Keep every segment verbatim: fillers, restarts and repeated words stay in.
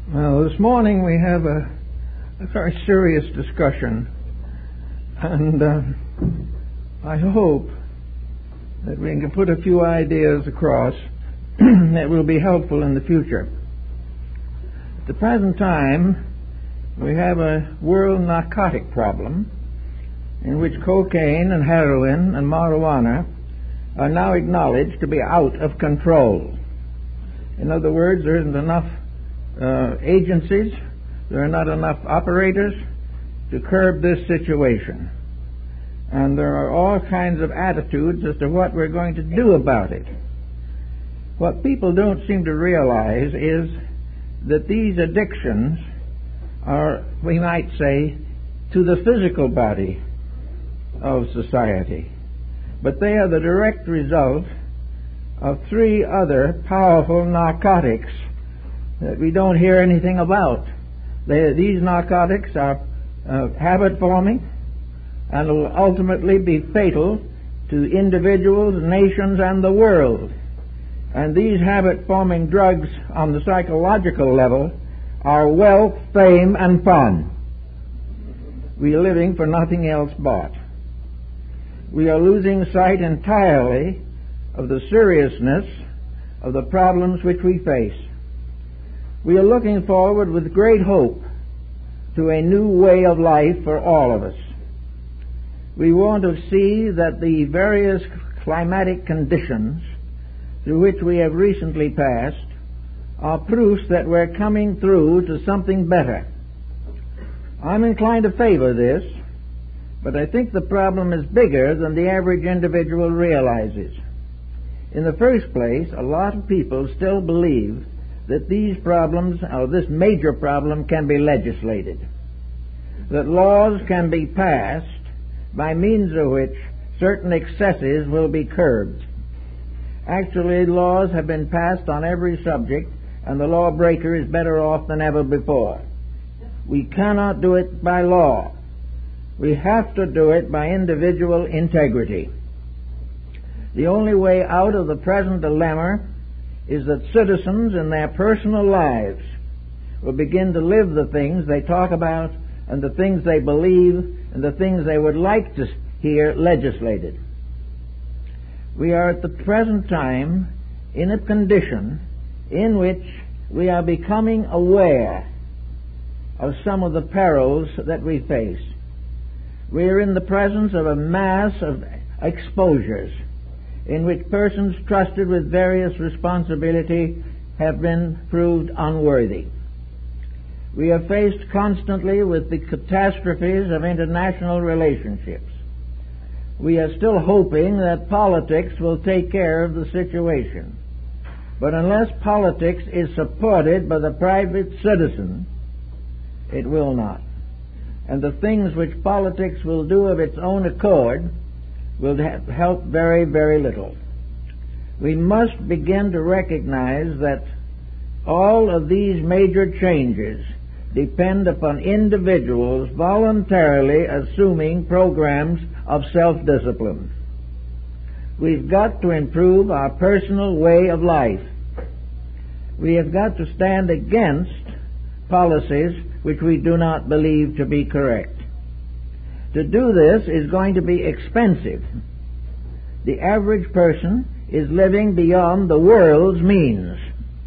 Well, this morning we have a, a very serious discussion, and uh, I hope that we can put a few ideas across that will be helpful in the future. At the present time, we have a world narcotic problem in which cocaine and heroin and marijuana are now acknowledged to be out of control. In other words, there isn't enough uh, agencies, there are not enough operators to curb this situation. And there are all kinds of attitudes as to what we're going to do about it. What people don't seem to realize is that these addictions are, we might say, to the physical body of society. But they are the direct result of three other powerful narcotics that we don't hear anything about. They, these narcotics are uh, habit-forming and will ultimately be fatal to individuals, nations, and the world. And these habit-forming drugs on the psychological level are wealth, fame, and fun. We are living for nothing else but. We are losing sight entirely of the seriousness of the problems which we face. We are looking forward with great hope to a new way of life for all of us. We want to see that the various climatic conditions through which we have recently passed are proofs that we're coming through to something better. I'm inclined to favor this, but I think the problem is bigger than the average individual realizes. In the first place, a lot of people still believe that these problems, or this major problem, can be legislated, that laws can be passed by means of which certain excesses will be curbed. Actually, laws have been passed on every subject, and the lawbreaker is better off than ever before. We cannot do it by law. We have to do it by individual integrity. The only way out of the present dilemma is that citizens in their personal lives will begin to live the things they talk about and the things they believe and the things they would like to hear legislated. We are at the present time in a condition in which we are becoming aware of some of the perils that we face. We are in the presence of a mass of exposures in which persons trusted with various responsibility have been proved unworthy. We are faced constantly with the catastrophes of international relationships. We are still hoping that politics will take care of the situation. But unless politics is supported by the private citizen, it will not. And the things which politics will do of its own accord will help very, very little. We must begin to recognize that all of these major changes depend upon individuals voluntarily assuming programs of self-discipline. We've got to improve our personal way of life. We have got to stand against policies which we do not believe to be correct. To do this is going to be expensive. The average person is living beyond the world's means.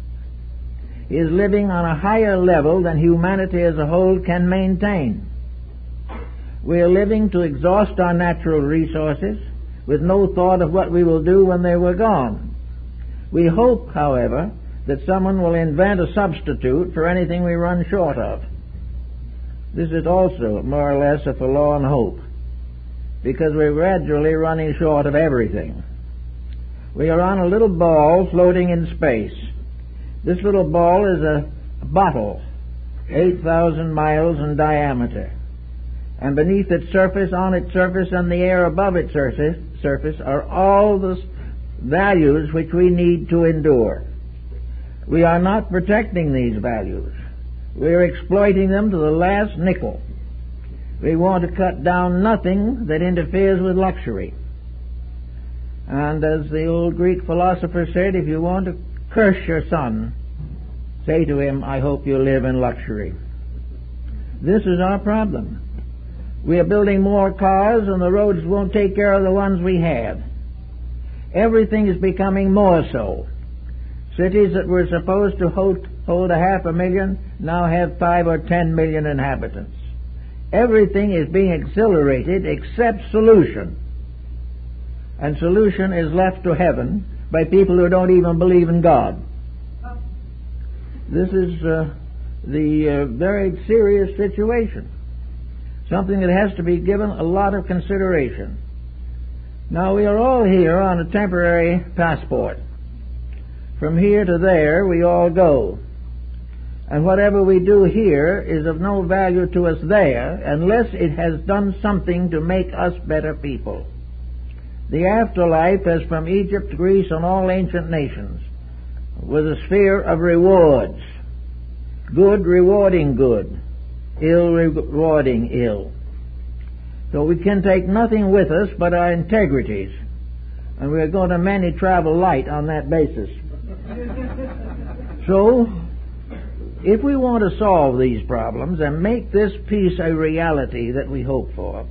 He is living on a higher level than humanity as a whole can maintain. We are living to exhaust our natural resources with no thought of what we will do when they were gone. We hope, however, that someone will invent a substitute for anything we run short of. This is also more or less a forlorn hope, because we're gradually running short of everything. We are on a little ball floating in space. This little ball is a bottle, eight thousand miles in diameter. And beneath its surface, on its surface, and the air above its surface, surface are all the values which we need to endure. We are not protecting these values. We are exploiting them to the last nickel. We want to cut down nothing that interferes with luxury. And as the old Greek philosopher said, if you want to curse your son, say to him, I hope you live in luxury. This is our problem. We are building more cars and the roads won't take care of the ones we have. Everything is becoming more so. Cities that were supposed to hold, hold a half a million now have five or ten million inhabitants. Everything is being accelerated except solution. And solution is left to heaven by people who don't even believe in God. This is uh, the uh, very serious situation. Something that has to be given a lot of consideration. Now, we are all here on a temporary passport. From here to there, we all go. And whatever we do here is of no value to us there unless it has done something to make us better people. The afterlife, as from Egypt, Greece, and all ancient nations, was a sphere of rewards. Good rewarding good, ill rewarding ill. So we can take nothing with us but our integrities, and we're going to many travel light on that basis. So, if we want to solve these problems and make this peace a reality that we hope for,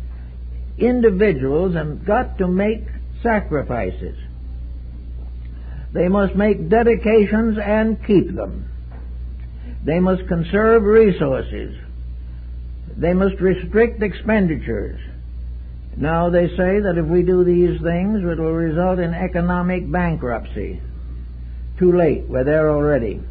individuals have got to make sacrifices. They must make dedications and keep them. They must conserve resources. They must restrict expenditures. Now they say that if we do these things, it will result in economic bankruptcy. Too late, we're there already.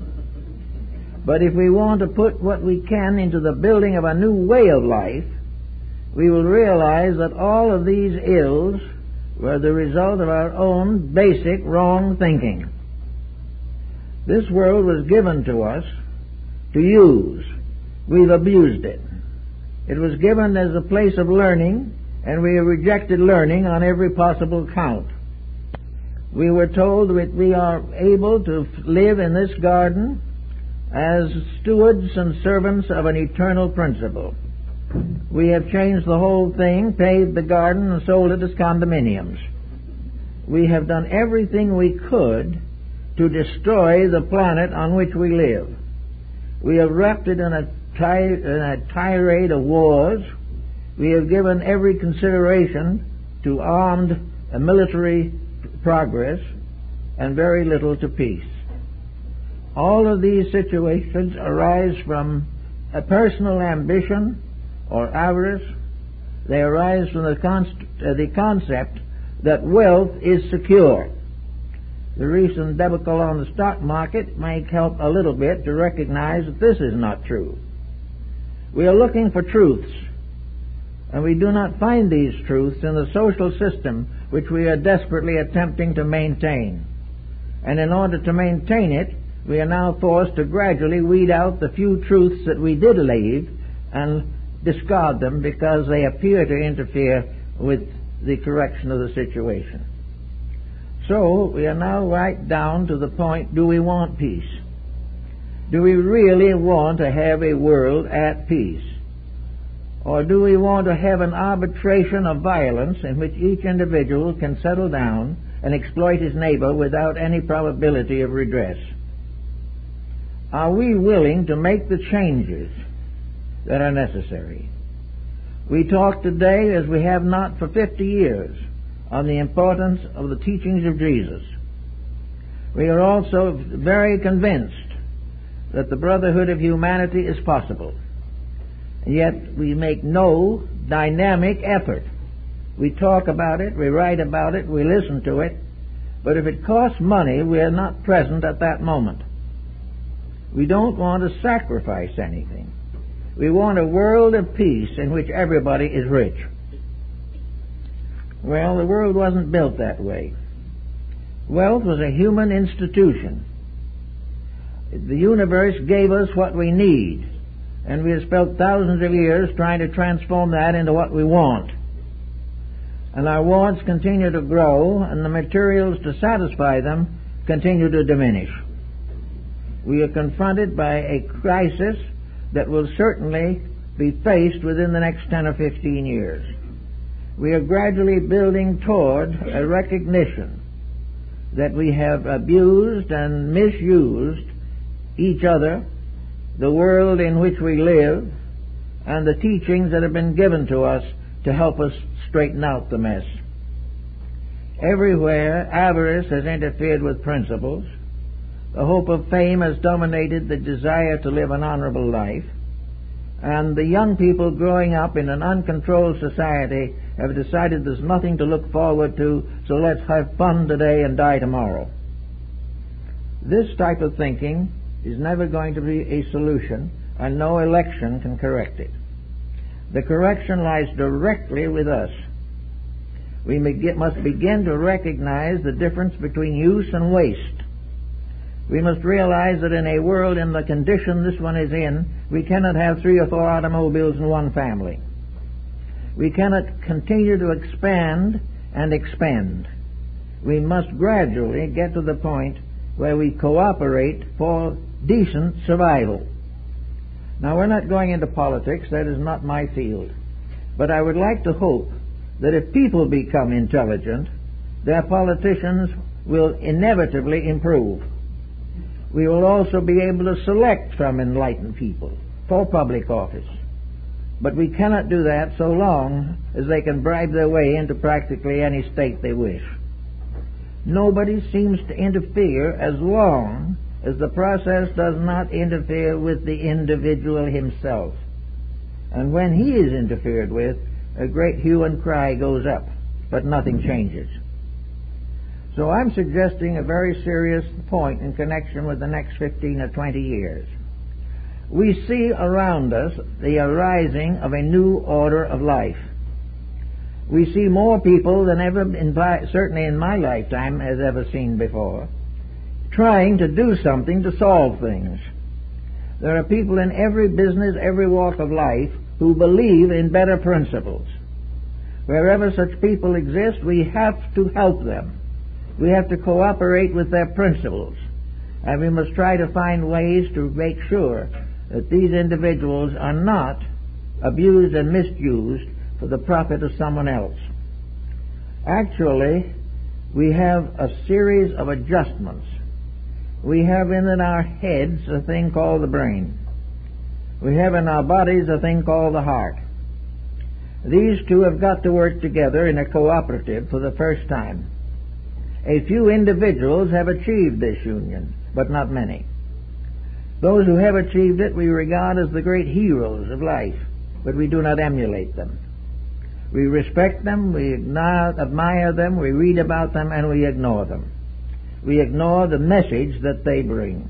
But if we want to put what we can into the building of a new way of life, we will realize that all of these ills were the result of our own basic wrong thinking. This world was given to us to use. We've abused it. It was given as a place of learning, and we have rejected learning on every possible count. We were told that we are able to live in this garden as stewards and servants of an eternal principle. We have changed the whole thing, paved the garden, and sold it as condominiums. We have done everything we could to destroy the planet on which we live. We have wrapped it in a, ti- in a tirade of wars. We have given every consideration to armed uh, military progress and very little to peace. All of these situations arise from a personal ambition or avarice. They arise from the, const- uh, the concept that wealth is secure. The recent debacle on the stock market might help a little bit to recognize that this is not true. We are looking for truths, and we do not find these truths in the social system which we are desperately attempting to maintain. And in order to maintain it, we are now forced to gradually weed out the few truths that we did leave and discard them because they appear to interfere with the correction of the situation. So, we are now right down to the point, do we want peace? Do we really want to have a world at peace? Or do we want to have an arbitration of violence in which each individual can settle down and exploit his neighbor without any probability of redress? Are we willing to make the changes that are necessary? We talk today, as we have not for fifty years, on the importance of the teachings of Jesus. We are also very convinced that the brotherhood of humanity is possible. And yet we make no dynamic effort. We talk about it, we write about it, we listen to it, but if it costs money, we are not present at that moment. We don't want to sacrifice anything. We want a world of peace in which everybody is rich. Well, the world wasn't built that way. Wealth was a human institution. The universe gave us what we need, and we have spent thousands of years trying to transform that into what we want. And our wants continue to grow, and the materials to satisfy them continue to diminish. We are confronted by a crisis that will certainly be faced within the next ten or fifteen years. We are gradually building toward a recognition that we have abused and misused each other, the world in which we live, and the teachings that have been given to us to help us straighten out the mess. Everywhere, avarice has interfered with principles. The hope of fame has dominated the desire to live an honorable life. And the young people growing up in an uncontrolled society have decided there's nothing to look forward to, so let's have fun today and die tomorrow. This type of thinking is never going to be a solution, and no election can correct it. The correction lies directly with us. We must begin to recognize the difference between use and waste. We must realize that in a world in the condition this one is in, we cannot have three or four automobiles in one family. We cannot continue to expand and expend. We must gradually get to the point where we cooperate for decent survival. Now, we're not going into politics. That is not my field. But I would like to hope that if people become intelligent, their politicians will inevitably improve. We will also be able to select from enlightened people for public office. But we cannot do that so long as they can bribe their way into practically any state they wish. Nobody seems to interfere as long as the process does not interfere with the individual himself. And when he is interfered with, a great hue and cry goes up, but nothing changes. So I'm suggesting a very serious point in connection with the next fifteen or twenty years. We see around us the arising of a new order of life. We see more people than ever, in, certainly in my lifetime, has ever seen before, trying to do something to solve things. There are people in every business, every walk of life, who believe in better principles. Wherever such people exist, we have to help them. We have to cooperate with their principles. And we must try to find ways to make sure that these individuals are not abused and misused for the profit of someone else. Actually, we have a series of adjustments. We have in our heads a thing called the brain. We have in our bodies a thing called the heart. These two have got to work together in a cooperative for the first time. A few individuals have achieved this union, but not many. Those who have achieved it we regard as the great heroes of life, but we do not emulate them. We respect them, we admire them, we read about them, and we ignore them. We ignore the message that they bring.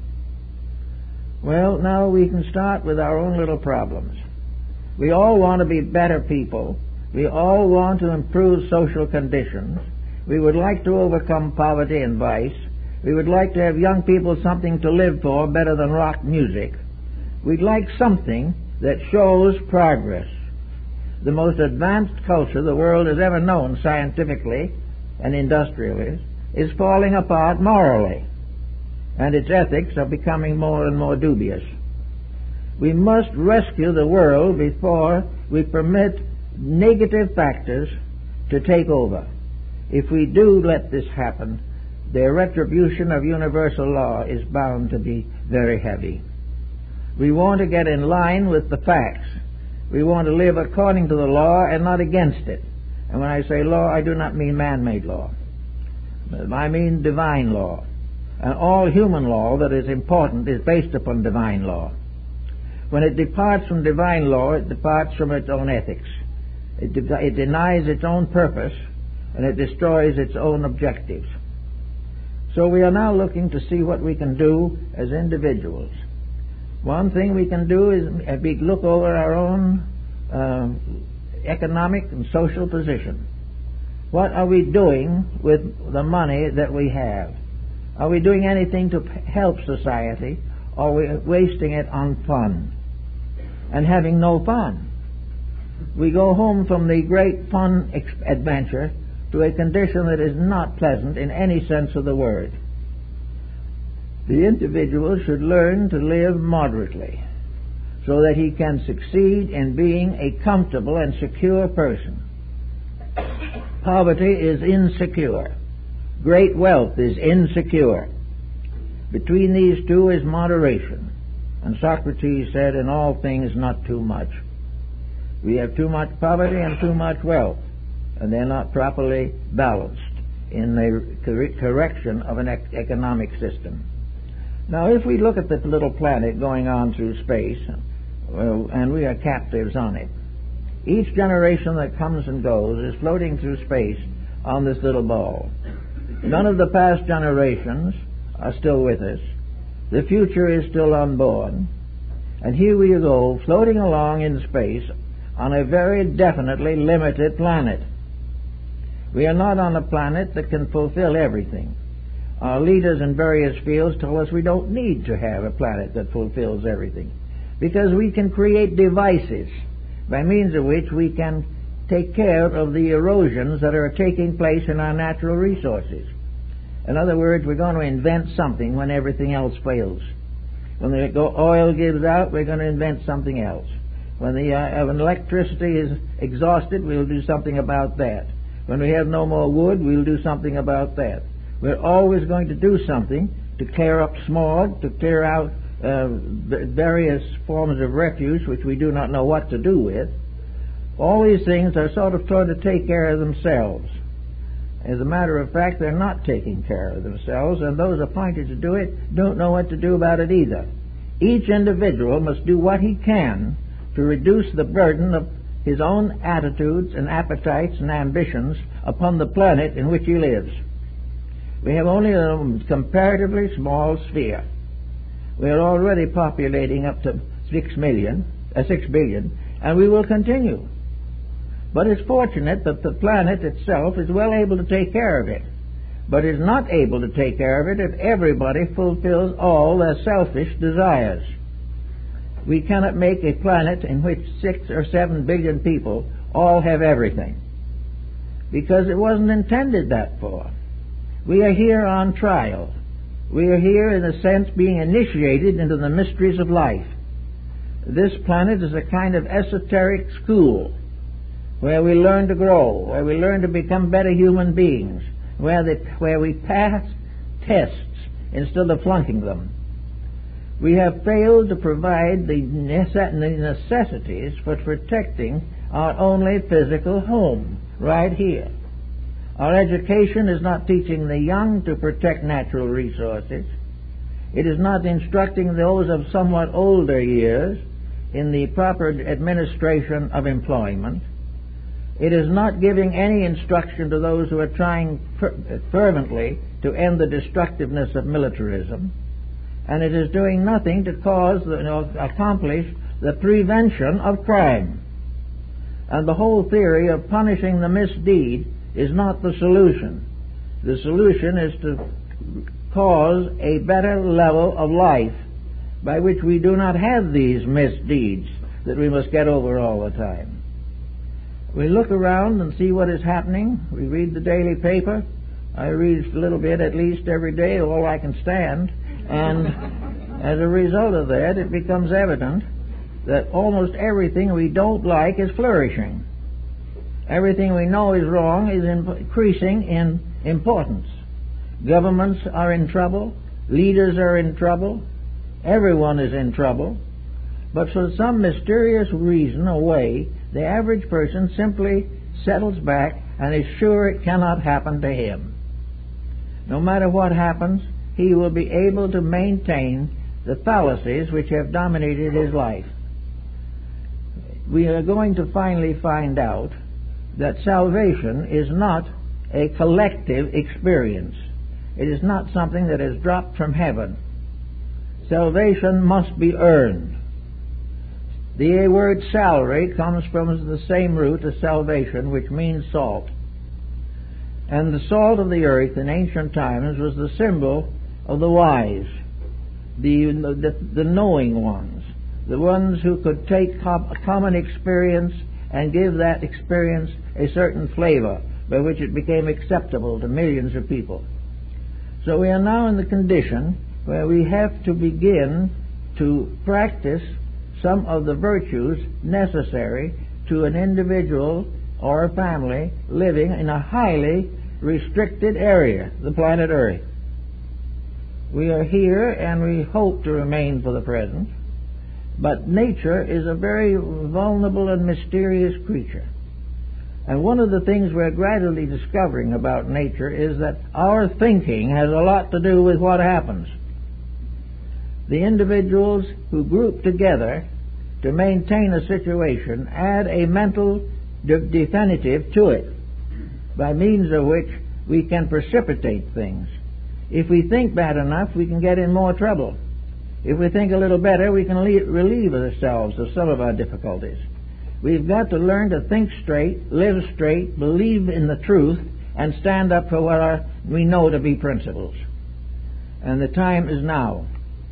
Well, now we can start with our own little problems. We all want to be better people. We all want to improve social conditions. We would like to overcome poverty and vice. We would like to have young people something to live for better than rock music. We'd like something that shows progress. The most advanced culture the world has ever known scientifically and industrially is falling apart morally, and its ethics are becoming more and more dubious. We must rescue the world before we permit negative factors to take over. If we do let this happen, the retribution of universal law is bound to be very heavy. We want to get in line with the facts. We want to live according to the law and not against it. And when I say law, I do not mean man-made law. I mean divine law. And all human law that is important is based upon divine law. When it departs from divine law, it departs from its own ethics. It, de- it denies its own purpose, and it destroys its own objectives. So we are now looking to see what we can do as individuals. One thing we can do is look over our own uh, economic and social position. What are we doing with the money that we have? Are we doing anything to help society, or are we wasting it on fun and having no fun? We go home from the great fun ex- adventure to a condition that is not pleasant in any sense of the word. The individual should learn to live moderately so that he can succeed in being a comfortable and secure person. Poverty is insecure. Great wealth is insecure. Between these two is moderation. And Socrates said, in all things not too much. We have too much poverty and too much wealth, and they're not properly balanced in the cor- correction of an ec- economic system. Now, if we look at this little planet going on through space, well, and we are captives on it, each generation that comes and goes is floating through space on this little ball. None of the past generations are still with us. The future is still unborn. And here we go, floating along in space on a very definitely limited planet. We are not on a planet that can fulfill everything. Our leaders in various fields tell us we don't need to have a planet that fulfills everything, because we can create devices by means of which we can take care of the erosions that are taking place in our natural resources. In other words, we're going to invent something when everything else fails. When the oil gives out, we're going to invent something else. When the uh, when electricity is exhausted, we'll do something about that. When we have no more wood, we'll do something about that. We're always going to do something to clear up smog, to clear out uh, various forms of refuse which we do not know what to do with. All these things are sort of trying to take care of themselves. As a matter of fact, they're not taking care of themselves, and those appointed to do it don't know what to do about it either. Each individual must do what he can to reduce the burden of his own attitudes and appetites and ambitions upon the planet in which he lives. We have only a comparatively small sphere. We are already populating up to six million, uh, six billion, and we will continue. But it's fortunate that the planet itself is well able to take care of it, but is not able to take care of it if everybody fulfills all their selfish desires. We cannot make a planet in which six or seven billion people all have everything, because it wasn't intended that for. We are here on trial. We are here, in a sense, being initiated into the mysteries of life. This planet is a kind of esoteric school where we learn to grow, where we learn to become better human beings, where, the, where we pass tests instead of flunking them. We have failed to provide the necessities for protecting our only physical home, right here. Our education is not teaching the young to protect natural resources. It is not instructing those of somewhat older years in the proper administration of employment. It is not giving any instruction to those who are trying fer- fervently to end the destructiveness of militarism. And it is doing nothing to cause, you know, accomplish the prevention of crime. And the whole theory of punishing the misdeed is not the solution. The solution is to cause a better level of life by which we do not have these misdeeds that we must get over all the time. We look around and see what is happening. We read the daily paper. I read a little bit at least every day, all I can stand. And as a result of that, it becomes evident that almost everything we don't like is flourishing. Everything we know is wrong is increasing in importance. Governments are in trouble. Leaders are in trouble. Everyone is in trouble. But for some mysterious reason or way, the average person simply settles back and is sure it cannot happen to him. No matter what happens, he will be able to maintain the fallacies which have dominated his life. We are going to finally find out that salvation is not a collective experience. It is not something that is dropped from heaven. Salvation must be earned. The word salary comes from the same root as salvation, which means salt. And the salt of the earth in ancient times was the symbol of the wise, the, the, the knowing ones, the ones who could take com- common experience and give that experience a certain flavor by which it became acceptable to millions of people. So we are now in the condition where we have to begin to practice some of the virtues necessary to an individual or a family living in a highly restricted area, the planet Earth. We are here and we hope to remain for the present, but nature is a very vulnerable and mysterious creature. And one of the things we're gradually discovering about nature is that our thinking has a lot to do with what happens. The individuals who group together to maintain a situation add a mental de- definitive to it, by means of which we can precipitate things. If we think bad enough, we can get in more trouble. If we think a little better, we can le- relieve ourselves of some of our difficulties. We've got to learn to think straight, live straight, believe in the truth, and stand up for what our, we know to be principles. And the time is now.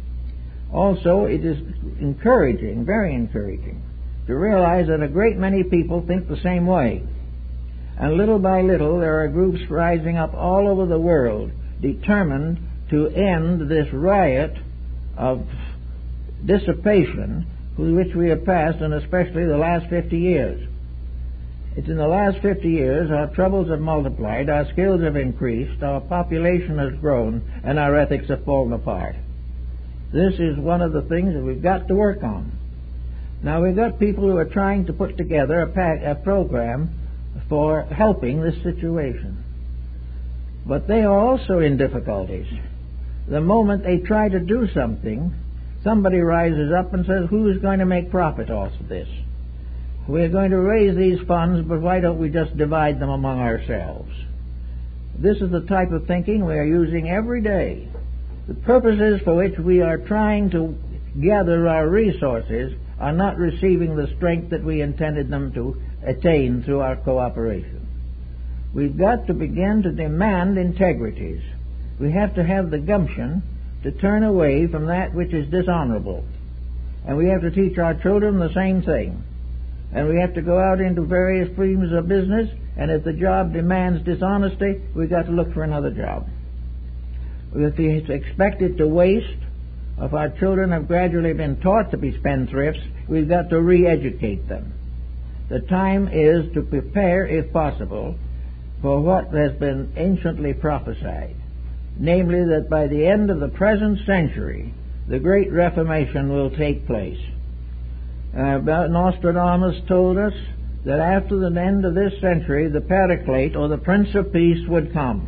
Also, it is encouraging, very encouraging, to realize that a great many people think the same way. And little by little, there are groups rising up all over the world determined to end this riot of dissipation through which we have passed, and especially the last fifty years. It's in the last fifty years our troubles have multiplied, our skills have increased, our population has grown, and our ethics have fallen apart. This is one of the things that we've got to work on. Now, we've got people who are trying to put together a, pack, a program for helping this situation. But they are also in difficulties. The moment they try to do something, somebody rises up and says, who's going to make profit off of this? We're going to raise these funds, but why don't we just divide them among ourselves? This is the type of thinking we are using every day. The purposes for which we are trying to gather our resources are not receiving the strength that we intended them to attain through our cooperation. We've got to begin to demand integrities. We have to have the gumption to turn away from that which is dishonorable. And we have to teach our children the same thing. And we have to go out into various streams of business, and if the job demands dishonesty, we've got to look for another job. If it's expected to waste, if our children have gradually been taught to be spendthrifts, we've got to re-educate them. The time is to prepare, if possible, for what has been anciently prophesied, namely that by the end of the present century, the great Reformation will take place. Uh, Nostradamus told us that after the end of this century, the Paraclete, or the Prince of Peace, would come.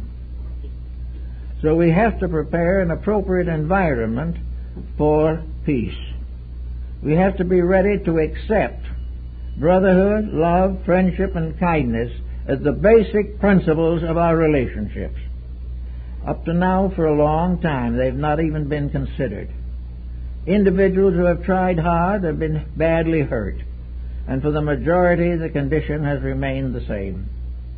So we have to prepare an appropriate environment for peace. We have to be ready to accept brotherhood, love, friendship, and kindness as the basic principles of our relationships. Up to now, for a long time, they've not even been considered. Individuals who have tried hard have been badly hurt, and for the majority, the condition has remained the same.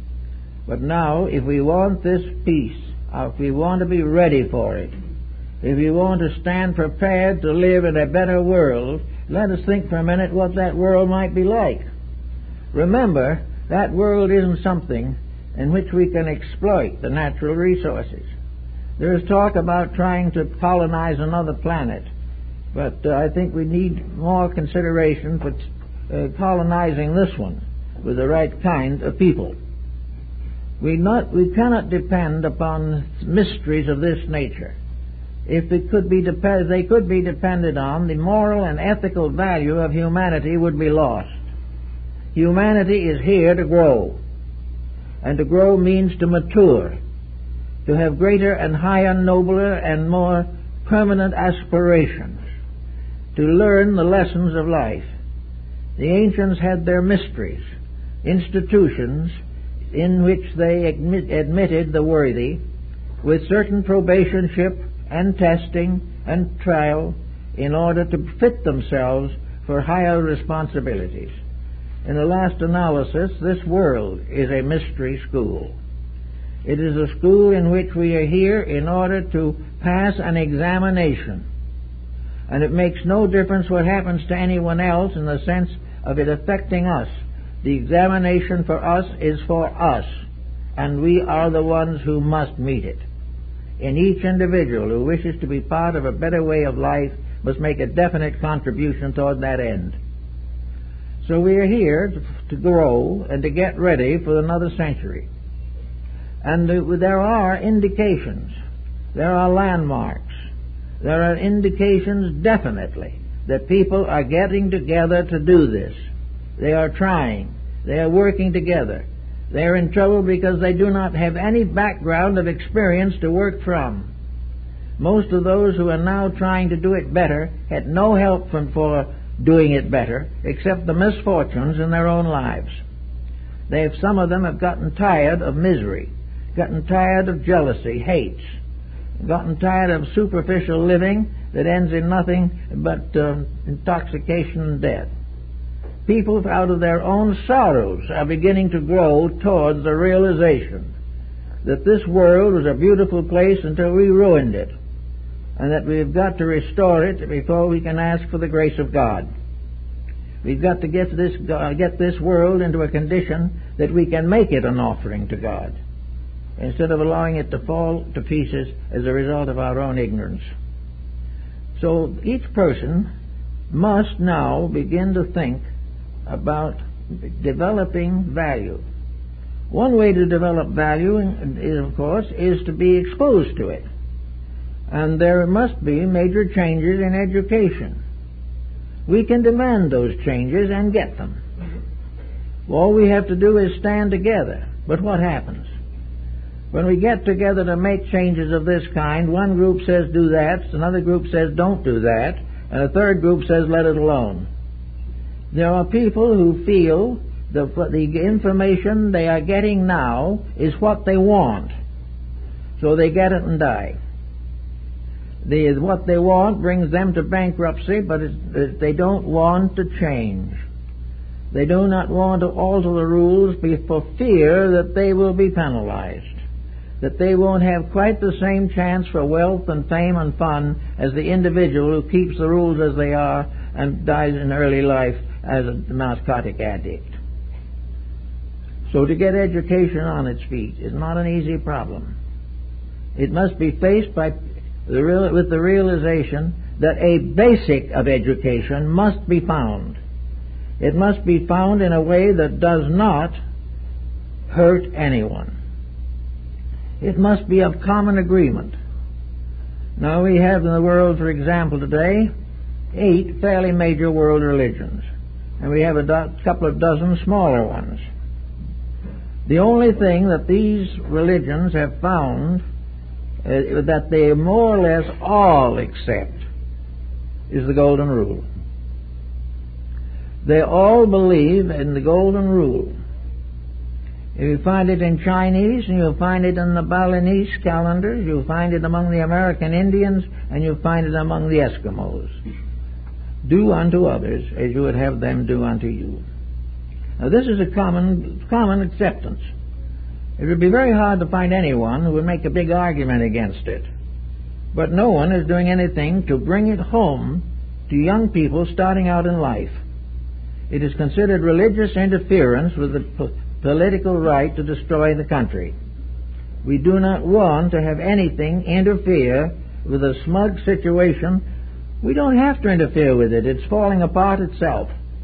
But now, if we want this peace, if we want to be ready for it, if we want to stand prepared to live in a better world, let us think for a minute what that world might be like. Remember, that world isn't something in which we can exploit the natural resources. There is talk about trying to colonize another planet, but uh, I think we need more consideration for uh, colonizing this one with the right kind of people. We not we cannot depend upon mysteries of this nature. If it could be dep- they could be depended on, the moral and ethical value of humanity would be lost. Humanity is here to grow, and to grow means to mature, to have greater and higher, nobler and more permanent aspirations, to learn the lessons of life. The ancients had their mysteries, institutions in which they admit, admitted the worthy with certain probationship and testing and trial in order to fit themselves for higher responsibilities. In the last analysis, this world is a mystery school. It is a school in which we are here in order to pass an examination. And it makes no difference what happens to anyone else in the sense of it affecting us. The examination for us is for us, and we are the ones who must meet it. And each individual who wishes to be part of a better way of life must make a definite contribution toward that end. So we are here to, to grow and to get ready for another century. And uh, there are indications, there are landmarks There are indications definitely that people are getting together to do this. They are trying. They are working together. They are in trouble because they do not have any background of experience to work from. Most of those who are now trying to do it better had no help from for doing it better except the misfortunes in their own lives. They have, some of them have gotten tired of misery, gotten tired of jealousy, hates, gotten tired of superficial living that ends in nothing but uh, intoxication and death. People out of their own sorrows are beginning to grow towards the realization that this world was a beautiful place until we ruined it, and that we've got to restore it before we can ask for the grace of God. We've got to get this, uh, get this world into a condition that we can make it an offering to God, instead of allowing it to fall to pieces as a result of our own ignorance. So each person must now begin to think about developing value. One way to develop value, is, of course, is to be exposed to it. And there must be major changes in education. We can demand those changes and get them. All we have to do is stand together. But what happens? When we get together to make changes of this kind, one group says do that, another group says don't do that, and a third group says let it alone. There are people who feel that the information they are getting now is what they want, so they get it and die. The, what they want brings them to bankruptcy, but it's, they don't want to change. They do not want to alter the rules for fear that they will be penalized, that they won't have quite the same chance for wealth and fame and fun as the individual who keeps the rules as they are and dies in early life as a narcotic addict. So to get education on its feet is not an easy problem. It must be faced by the real, with the realization that a basic of education must be found. It must be found in a way that does not hurt anyone. It must be of common agreement. Now we have in the world, for example, today, eight fairly major world religions, and we have a do- couple of dozen smaller ones. The only thing that these religions have found uh, that they more or less all accept is the Golden Rule. They all believe in the Golden Rule. You find it in Chinese, and you'll find it in the Balinese calendars, you'll find it among the American Indians, and you'll find it among the Eskimos. Do unto others as you would have them do unto you. Now this is a common, common acceptance. It would be very hard to find anyone who would make a big argument against it. But no one is doing anything to bring it home to young people starting out in life. It is considered religious interference with the po- political right to destroy the country. We do not want to have anything interfere with a smug situation. We don't have to interfere with it. It's falling apart itself.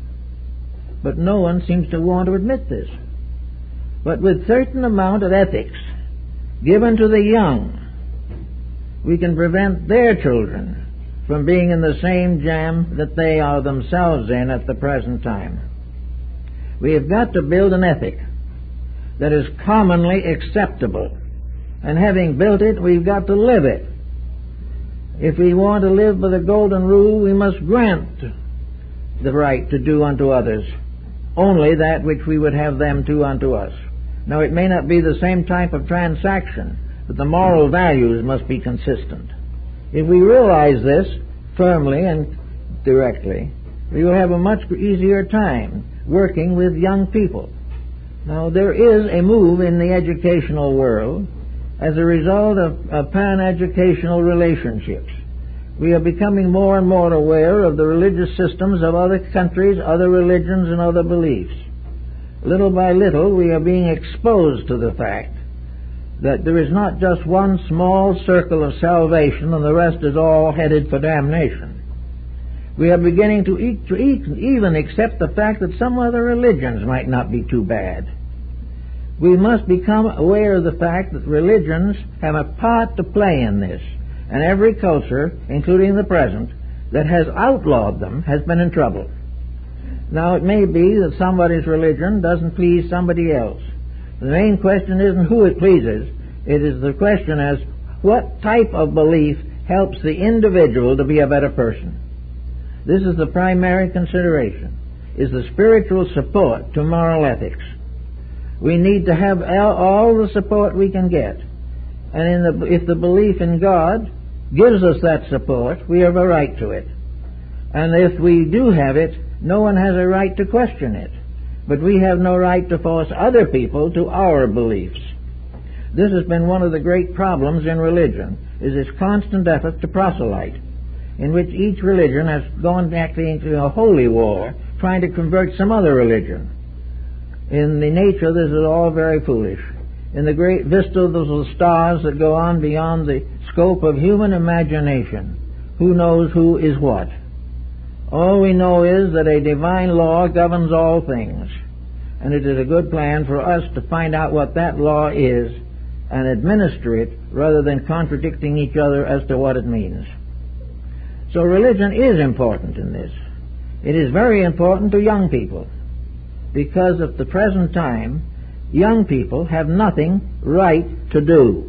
But no one seems to want to admit this. But with certain amount of ethics given to the young, we can prevent their children from being in the same jam that they are themselves in at the present time. We have got to build an ethic that is commonly acceptable. And having built it, we've got to live it. If we want to live by the Golden Rule, we must grant the right to do unto others only that which we would have them do unto us. Now, it may not be the same type of transaction, but the moral values must be consistent. If we realize this firmly and directly, we will have a much easier time working with young people. Now, there is a move in the educational world as a result of, of pan-educational relationships. We are becoming more and more aware of the religious systems of other countries, other religions, and other beliefs. Little by little, we are being exposed to the fact that there is not just one small circle of salvation and the rest is all headed for damnation. We are beginning to, eat, to eat, even accept the fact that some other religions might not be too bad. We must become aware of the fact that religions have a part to play in this. And every culture, including the present, that has outlawed them has been in trouble. Now, it may be that somebody's religion doesn't please somebody else. The main question isn't who it pleases. It is the question as what type of belief helps the individual to be a better person. This is the primary consideration, is the spiritual support to moral ethics. We need to have all the support we can get. And in the, if the belief in God gives us that support, we have a right to it. And if we do have it, no one has a right to question it. But we have no right to force other people to our beliefs. This has been one of the great problems in religion, is this constant effort to proselyte, in which each religion has gone actually into a holy war, trying to convert some other religion. In the nature, this is all very foolish. In the great vista of the stars that go on beyond the scope of human imagination, who knows who is what? All we know is that a divine law governs all things, and it is a good plan for us to find out what that law is and administer it rather than contradicting each other as to what it means. So religion is important in this. It is very important to young people, because at the present time, young people have nothing right to do.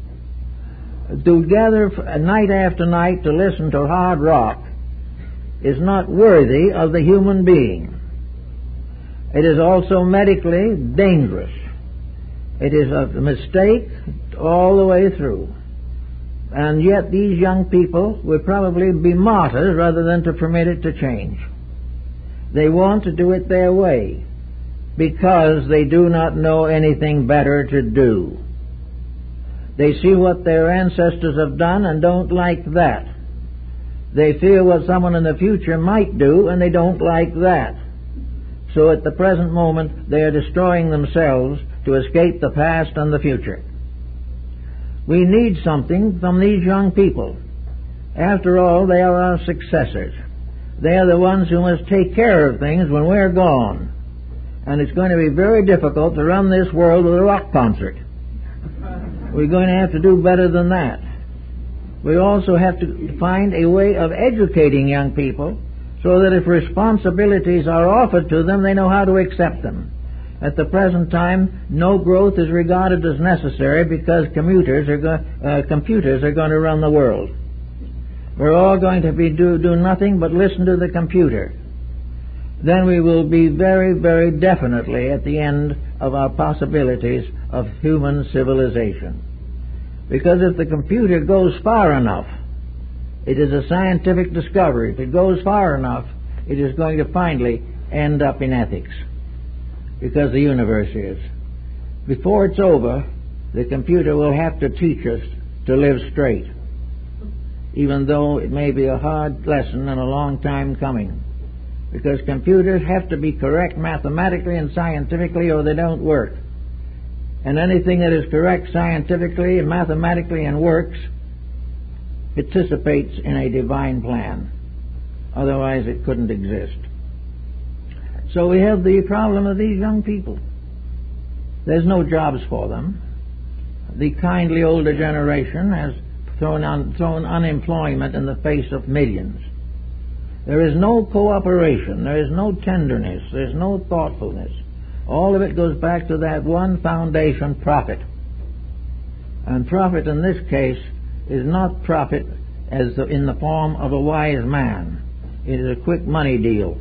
To gather night after night to listen to hard rock is not worthy of the human being. It is also medically dangerous. It is a mistake all the way through. And yet these young people would probably be martyrs rather than to permit it to change. They want to do it their way because they do not know anything better to do. They see what their ancestors have done and don't like that. They fear what someone in the future might do, and they don't like that. So at the present moment, they are destroying themselves to escape the past and the future. We need something from these young people. After all, they are our successors. They are the ones who must take care of things when we're gone. And it's going to be very difficult to run this world with a rock concert. We're going to have to do better than that. We also have to find a way of educating young people so that if responsibilities are offered to them, they know how to accept them. At the present time, no growth is regarded as necessary because computers are, go- uh, computers are going to run the world. We're all going to be do, do nothing but listen to the computer. Then we will be very, very definitely at the end of our possibilities of human civilization. Because if the computer goes far enough, it is a scientific discovery. If it goes far enough, it is going to finally end up in ethics. Because the universe is. Before it's over, the computer will have to teach us to live straight, even though it may be a hard lesson and a long time coming. Because computers have to be correct mathematically and scientifically or they don't work. And anything that is correct scientifically and mathematically and works participates in a divine plan. Otherwise it couldn't exist. So we have the problem of these young people. There's no jobs for them. The kindly older generation has thrown, on, thrown unemployment in the face of millions. There is no cooperation. There is no tenderness. There's no thoughtfulness. All of it goes back to that one foundation, profit. And profit in this case is not profit as the, in the form of a wise man. It is a quick money deal.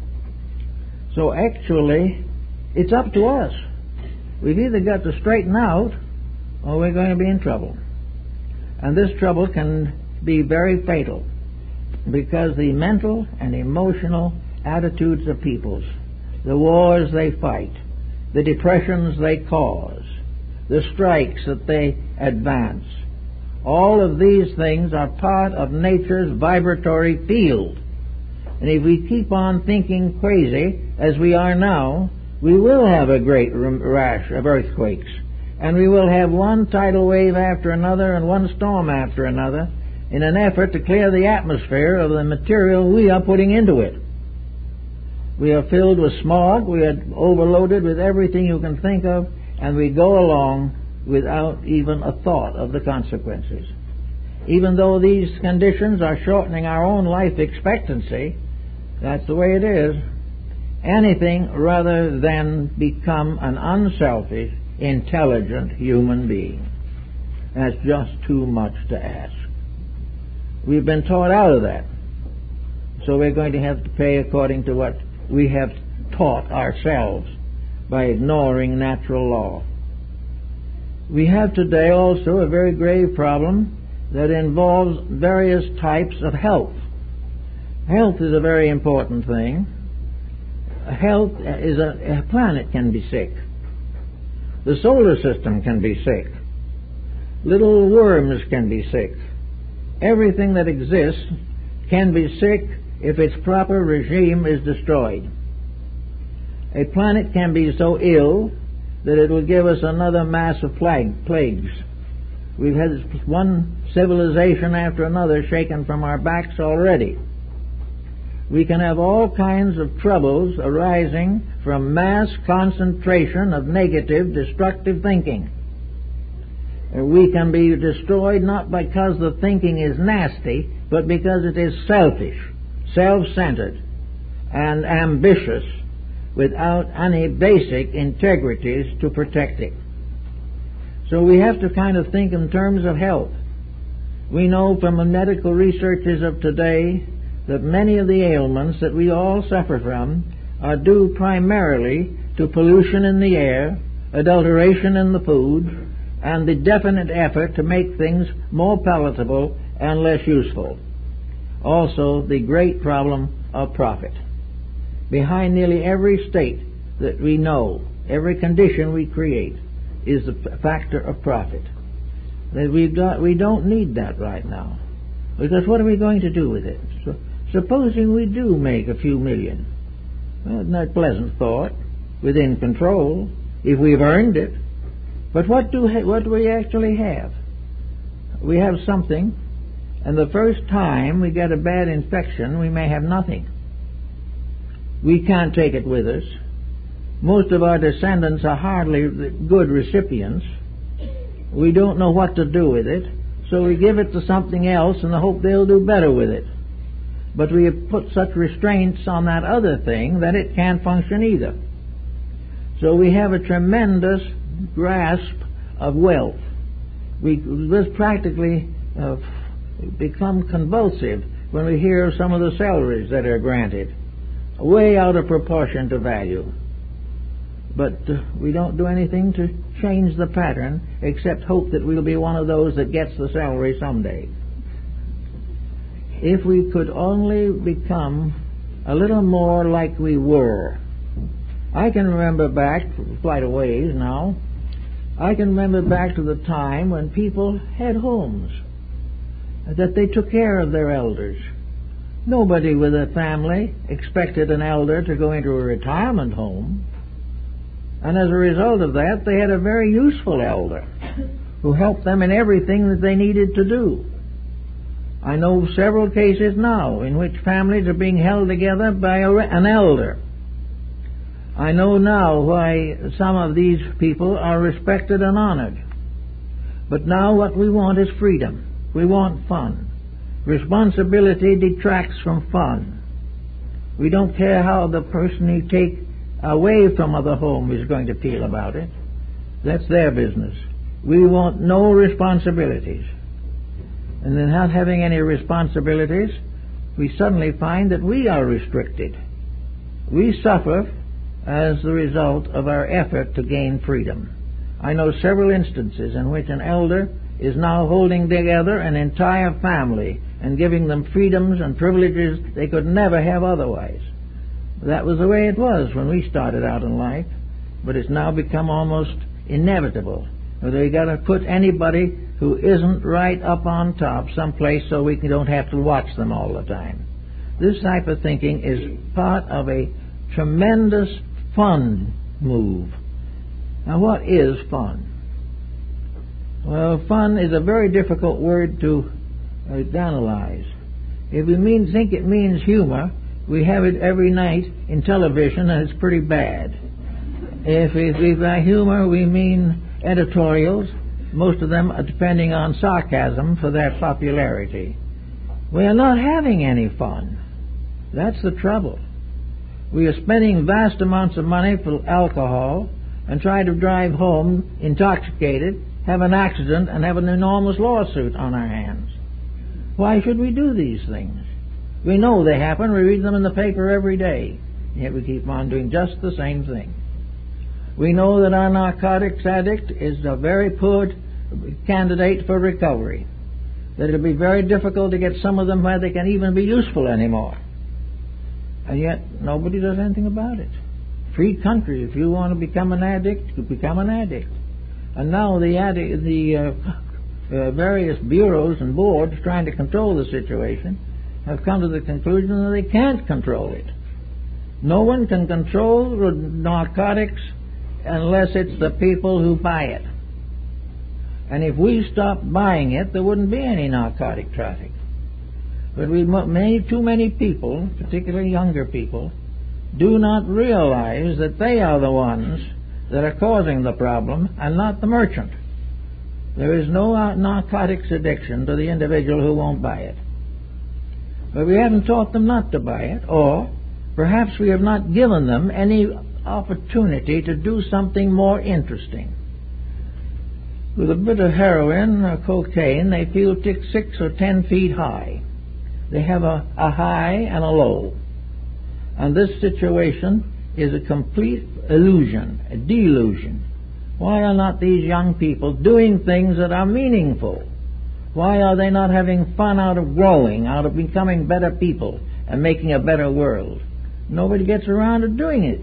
So actually, it's up to us. We've either got to straighten out or we're going to be in trouble. And this trouble can be very fatal because the mental and emotional attitudes of peoples, the wars they fight, the depressions they cause, the strikes that they advance, all of these things are part of nature's vibratory field. And if we keep on thinking crazy, as we are now, we will have a great rash of earthquakes. And we will have one tidal wave after another and one storm after another in an effort to clear the atmosphere of the material we are putting into it. We are filled with smog, we are overloaded with everything you can think of, and we go along without even a thought of the consequences. even though these conditions are shortening our own life expectancy, that's the way it is, anything rather than become an unselfish, intelligent human being. That's just too much to ask. We've been taught out of that. So we're going to have to pay according to what we have taught ourselves by ignoring natural law. We have today also a very grave problem that involves various types of health. Health is a very important thing. Health is a, a planet can be sick. The solar system can be sick. Little worms can be sick. Everything that exists can be sick if its proper regime is destroyed. A planet can be so ill that it will give us another mass of plague, plagues. We've had one civilization after another shaken from our backs already. We can have all kinds of troubles arising from mass concentration of negative, destructive thinking. We can be destroyed not because the thinking is nasty, but because it is selfish, self-centered, and ambitious, without any basic integrities to protect it. So we have to kind of think in terms of health. We know from the medical researches of today that many of the ailments that we all suffer from are due primarily to pollution in the air, adulteration in the food, and the definite effort to make things more palatable and less useful. Also, the great problem of profit. Behind nearly every state that we know, every condition we create, is the factor of profit. That we've got, we don't need that right now. Because what are we going to do with it? So, supposing we do make a few million. Well, isn't that a pleasant thought? Within control, if we've earned it. But what do, what do we actually have? We have something, and the first time we get a bad infection, we may have nothing. We can't take it with us. Most of our descendants are hardly good recipients. We don't know what to do with it, so we give it to something else in the hope they'll do better with it. But we have put such restraints on that other thing that it can't function either. So we have a tremendous grasp of wealth. We just practically uh, become convulsive when we hear of some of the salaries that are granted, way out of proportion to value. But uh, we don't do anything to change the pattern except hope that we'll be one of those that gets the salary someday. If we could only become a little more like we were. I can remember back quite a ways now. I can remember back to the time when people had homes, that they took care of their elders. Nobody with a family expected an elder to go into a retirement home. And as a result of that, they had a very useful elder who helped them in everything that they needed to do. I know several cases now in which families are being held together by a, an elder. I know now why some of these people are respected and honored. But now what we want is freedom. We want fun. Responsibility detracts from fun. We don't care how the person you take away from the home is going to feel about it. That's their business. We want no responsibilities. And then not having any responsibilities, we suddenly find that we are restricted. We suffer as the result of our effort to gain freedom. I know several instances in which an elder is now holding together an entire family and giving them freedoms and privileges they could never have otherwise. That was the way it was when we started out in life, but it's now become almost inevitable. We've got to put anybody who isn't right up on top someplace so we don't have to watch them all the time. This type of thinking is part of a tremendous fun move. Now, what is fun? Well, fun is a very difficult word to uh, analyze. If we mean, think it means humor, we have it every night in television, and it's pretty bad. If, if, if by humor we mean editorials, most of them are depending on sarcasm for their popularity. We are not having any fun. That's the trouble. We are spending vast amounts of money for alcohol and try to drive home intoxicated, have an accident, and have an enormous lawsuit on our hands. Why should we do these things? We know they happen. We read them in the paper every day. Yet we keep on doing just the same thing. We know that our narcotics addict is a very poor candidate for recovery. That it'll be very difficult to get some of them where they can even be useful anymore. And yet nobody does anything about it. Free country. If you want to become an addict, you become an addict. And now the addict, the uh, uh, various bureaus and boards trying to control the situation have come to the conclusion that they can't control it. No one can control narcotics unless it's the people who buy it. And if we stopped buying it, there wouldn't be any narcotic traffic. But we many too many people, particularly younger people, do not realize that they are the ones that are causing the problem and not the merchant. There is no narcotics addiction to the individual who won't buy it. But we haven't taught them not to buy it, or perhaps we have not given them any opportunity to do something more interesting. With a bit of heroin or cocaine, they feel six or ten feet high. They have a, a high and a low. And this situation is a complete illusion, a delusion. Why are not these young people doing things that are meaningful? Why are they not having fun out of growing, out of becoming better people and making a better world? Nobody gets around to doing it.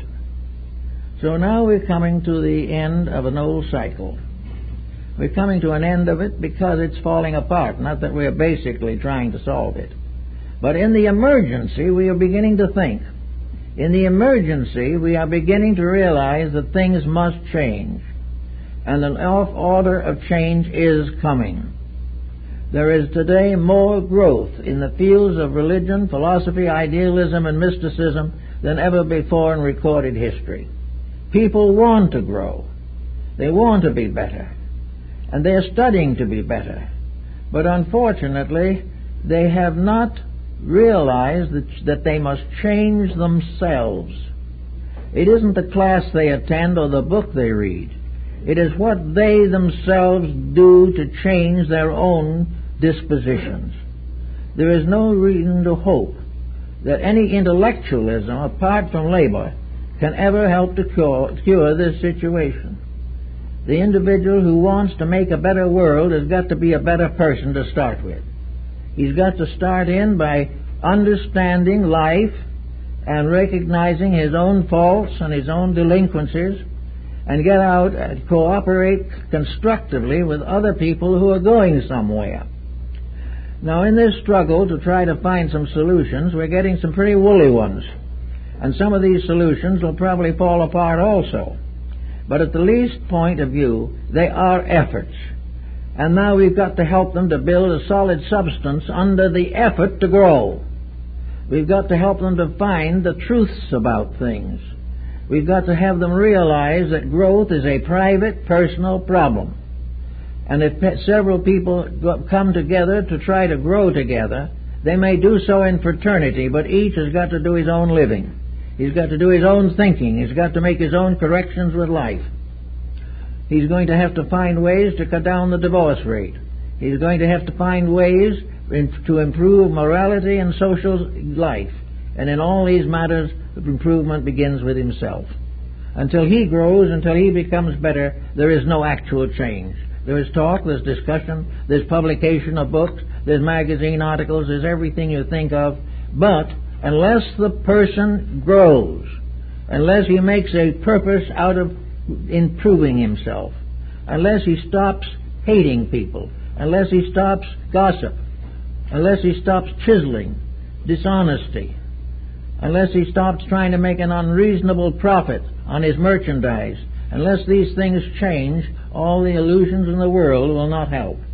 So now we're coming to the end of an old cycle. We're coming to an end of it because it's falling apart, not that we're basically trying to solve it. But in the emergency, we are beginning to think. In the emergency, we are beginning to realize that things must change. And an off-order of change is coming. There is today more growth in the fields of religion, philosophy, idealism, and mysticism than ever before in recorded history. People want to grow. They want to be better. And they're studying to be better. But unfortunately, they have not realized that, that they must change themselves. It isn't the class they attend or the book they read. It is what they themselves do to change their own dispositions. There is no reason to hope that any intellectualism, apart from labor, can ever help to cure, cure this situation. The individual who wants to make a better world has got to be a better person to start with. He's got to start in by understanding life and recognizing his own faults and his own delinquencies, and get out and cooperate constructively with other people who are going somewhere. Now, in this struggle to try to find some solutions, we're getting some pretty woolly ones. And some of these solutions will probably fall apart also. But at the least point of view, they are efforts. And now we've got to help them to build a solid substance under the effort to grow. We've got to help them to find the truths about things. We've got to have them realize that growth is a private, personal problem. And if several people come together to try to grow together, they may do so in fraternity, but each has got to do his own living. He's got to do his own thinking. He's got to make his own corrections with life. He's going to have to find ways to cut down the divorce rate. He's going to have to find ways in, to improve morality and social life. And in all these matters, the improvement begins with himself. Until he grows, until he becomes better, there is no actual change. There is talk, there's discussion, there's publication of books, there's magazine articles, there's everything you think of. But unless the person grows, unless he makes a purpose out of improving himself, unless he stops hating people, unless he stops gossip, unless he stops chiseling, dishonesty, unless he stops trying to make an unreasonable profit on his merchandise, unless these things change, all the illusions in the world will not help.